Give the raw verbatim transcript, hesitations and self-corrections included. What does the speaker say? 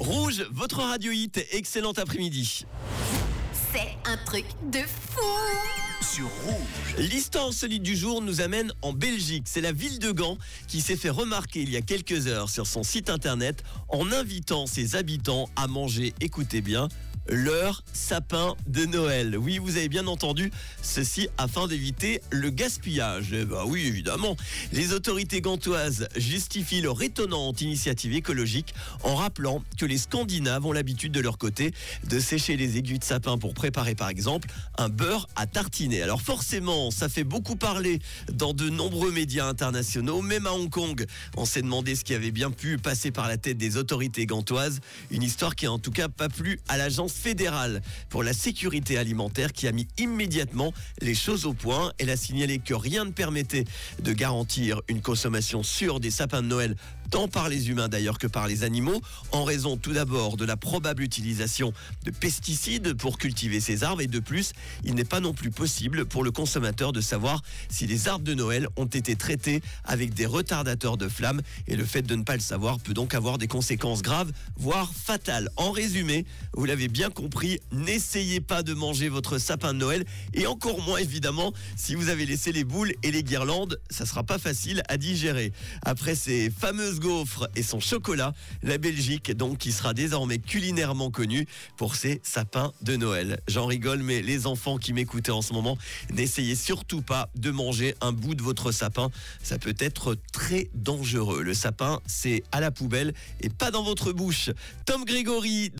Rouge, votre radio hit, excellent après-midi. C'est un truc de fou. Sur Rouge. L'histoire insolite du jour nous amène en Belgique. C'est la ville de Gand qui s'est fait remarquer il y a quelques heures sur son site internet en invitant ses habitants à manger, écoutez bien, leur sapin de Noël. Oui, vous avez bien entendu, ceci afin d'éviter le gaspillage. Eh ben oui, évidemment. Les autorités gantoises justifient leur étonnante initiative écologique en rappelant que les Scandinaves ont l'habitude de leur côté de sécher les aiguilles de sapin pour préparer par exemple un beurre à tartiner. Alors forcément, ça fait beaucoup parler dans de nombreux médias internationaux, même à Hong Kong. On s'est demandé ce qui avait bien pu passer par la tête des autorités gantoises. Une histoire qui a en tout cas pas plu à l'agence fédérale pour la sécurité alimentaire qui a mis immédiatement les choses au point. Elle a signalé que rien ne permettait de garantir une consommation sûre des sapins de Noël, tant par les humains d'ailleurs que par les animaux, en raison tout d'abord de la probable utilisation de pesticides pour cultiver ces arbres, et de plus, il n'est pas non plus possible pour le consommateur de savoir si les arbres de Noël ont été traités avec des retardateurs de flammes, et le fait de ne pas le savoir peut donc avoir des conséquences graves, voire fatales. En résumé, vous l'avez bien compris, n'essayez pas de manger votre sapin de Noël, et encore moins évidemment si vous avez laissé les boules et les guirlandes, ça sera pas facile à digérer. Après ces fameuses gaufres et son chocolat, la Belgique donc qui sera désormais culinairement connue pour ses sapins de Noël. J'en rigole, mais les enfants qui m'écoutaient en ce moment, n'essayez surtout pas de manger un bout de votre sapin, ça peut être très dangereux. Le sapin, c'est à la poubelle et pas dans votre bouche. Tom Grégory